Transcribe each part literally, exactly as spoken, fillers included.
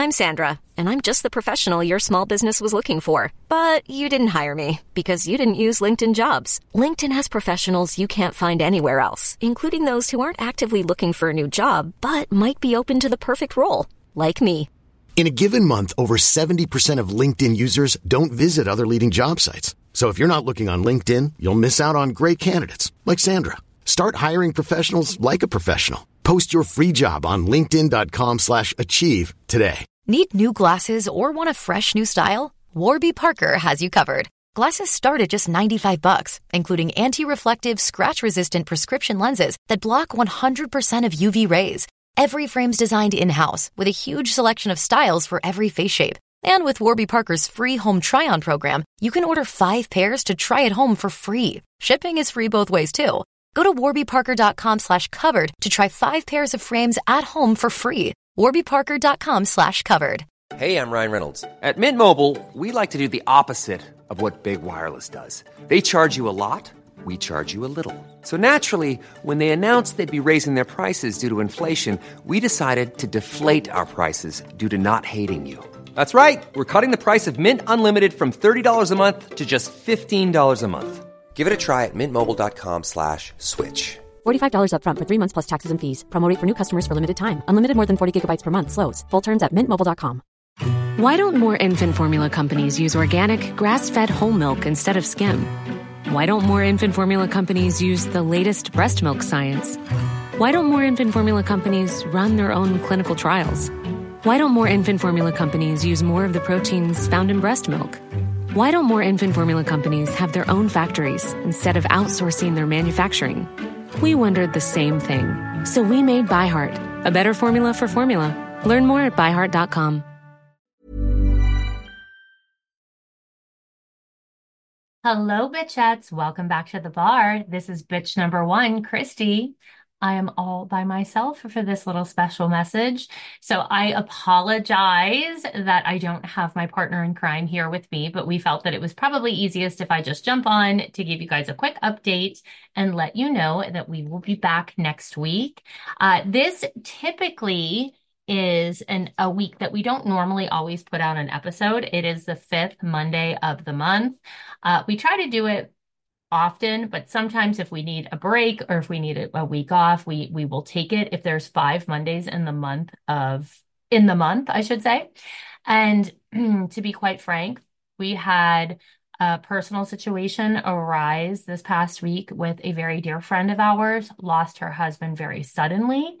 I'm Sandra, and I'm just the professional your small business was looking for. But you didn't hire me because you didn't use LinkedIn Jobs. LinkedIn has professionals you can't find anywhere else, including those who aren't actively looking for a new job, but might be open to the perfect role, like me. In a given month, over seventy percent of LinkedIn users don't visit other leading job sites. So if you're not looking on LinkedIn, you'll miss out on great candidates like Sandra. Start hiring professionals like a professional. Post your free job on linkedin.com slash achieve today. Need new glasses or want a fresh new style? Warby Parker has you covered. Glasses start at just ninety-five bucks, including anti-reflective, scratch-resistant prescription lenses that block one hundred percent of U V rays. Every frame's designed in-house with a huge selection of styles for every face shape. And with Warby Parker's free home try-on program, you can order five pairs to try at home for free. Shipping is free both ways, too. Go to warbyparker.com slash covered to try five pairs of frames at home for free. warbyparker.com slash covered. Hey, I'm Ryan Reynolds. At Mint Mobile, we like to do the opposite of what Big Wireless does. They charge you a lot, we charge you a little. So naturally, when they announced they'd be raising their prices due to inflation, we decided to deflate our prices due to not hating you. That's right. We're cutting the price of Mint Unlimited from thirty dollars a month to just fifteen dollars a month. Give it a try at mintmobile.com slash switch. forty-five dollars up front for three months plus taxes and fees. Promo rate for new customers for limited time. Unlimited more than forty gigabytes per month. Slows full terms at mint mobile dot com. Why don't more infant formula companies use organic, grass-fed whole milk instead of skim? Why don't more infant formula companies use the latest breast milk science? Why don't more infant formula companies run their own clinical trials? Why don't more infant formula companies use more of the proteins found in breast milk? Why don't more infant formula companies have their own factories instead of outsourcing their manufacturing? We wondered the same thing. So we made ByHeart, a better formula for formula. Learn more at by heart dot com. Hello, bitchettes. Welcome back to the bar. This is bitch number one, Christy. I am all by myself for this little special message. So I apologize that I don't have my partner in crime here with me, but we felt that it was probably easiest if I just jump on to give you guys a quick update and let you know that we will be back next week. Uh, this typically is an, a week that we don't normally always put out an episode. It is the fifth Monday of the month. Uh, we try to do it often, but sometimes if we need a break or if we need a, a week off, we we will take it if there's five Mondays in the month of in the month, I should say. And to be quite frank, we had a personal situation arise this past week with a very dear friend of ours, lost her husband very suddenly.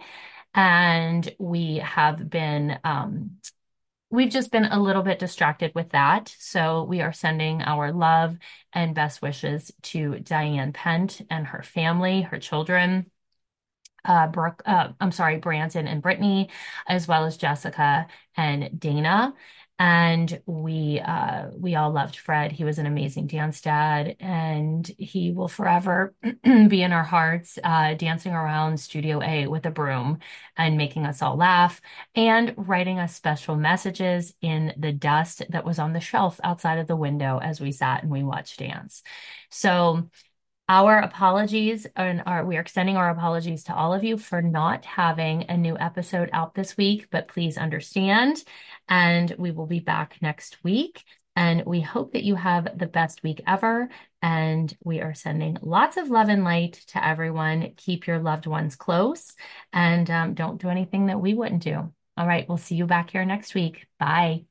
And we have been um We've just been a little bit distracted with that. So we are sending our love and best wishes to Diane Pent and her family, her children, uh, Brooke, uh, I'm sorry, Branson and Brittany, as well as Jessica and Dana. And we uh, we all loved Fred. He was an amazing dance dad, and he will forever be in our hearts, uh, dancing around Studio A with a broom and making us all laugh and writing us special messages in the dust that was on the shelf outside of the window as we sat and we watched dance. So our apologies, and our, we are extending our apologies to all of you for not having a new episode out this week, but please understand, and we will be back next week, and we hope that you have the best week ever, and we are sending lots of love and light to everyone. Keep your loved ones close, and um, don't do anything that we wouldn't do. All right, we'll see you back here next week. Bye.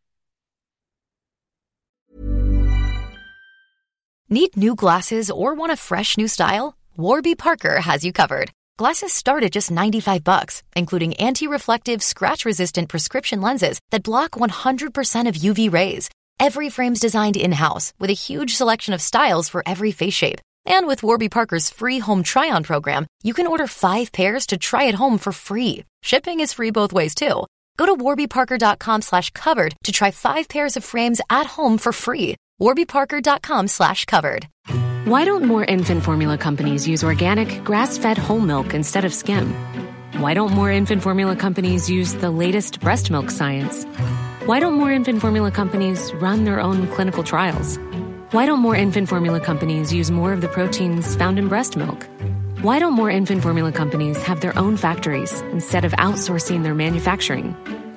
Need new glasses or want a fresh new style? Warby Parker has you covered. Glasses start at just ninety-five bucks, including anti-reflective, scratch-resistant prescription lenses that block one hundred percent of U V rays. Every frame's designed in-house with a huge selection of styles for every face shape. And with Warby Parker's free home try-on program, you can order five pairs to try at home for free. Shipping is free both ways, too. Go to warbyparker.com slash covered to try five pairs of frames at home for free. warbyparker.com slash covered. Why don't more infant formula companies use organic, grass-fed whole milk instead of skim? Why don't more infant formula companies use the latest breast milk science? Why don't more infant formula companies run their own clinical trials? Why don't more infant formula companies use more of the proteins found in breast milk? Why don't more infant formula companies have their own factories instead of outsourcing their manufacturing?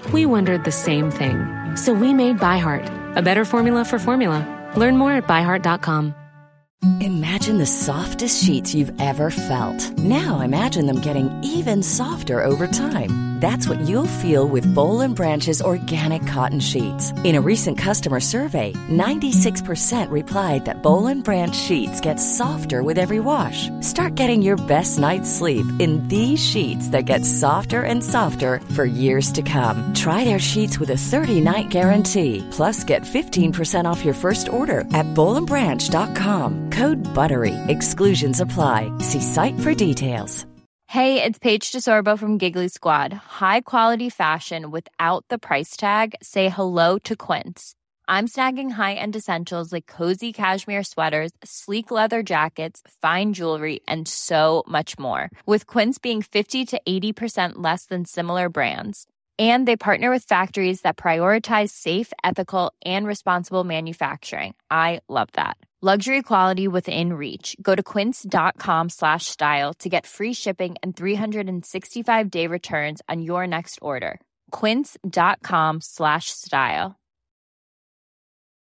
We wondered the same thing. So we made ByHeart, a better formula for formula. Learn more at by heart dot com. Imagine the softest sheets you've ever felt. Now imagine them getting even softer over time. That's what you'll feel with Boll and Branch's organic cotton sheets. In a recent customer survey, ninety-six percent replied that Boll and Branch sheets get softer with every wash. Start getting your best night's sleep in these sheets that get softer and softer for years to come. Try their sheets with a thirty-night guarantee. Plus, get fifteen percent off your first order at boll and branch dot com. Code BUTTERY. Exclusions apply. See site for details. Hey, it's Paige DeSorbo from Giggly Squad. High quality fashion without the price tag. Say hello to Quince. I'm snagging high-end essentials like cozy cashmere sweaters, sleek leather jackets, fine jewelry, and so much more. With Quince being fifty to eighty percent less than similar brands. And they partner with factories that prioritize safe, ethical, and responsible manufacturing. I love that. Luxury quality within reach. Go to quince.com slash style to get free shipping and three sixty-five day returns on your next order. Quince.com slash style.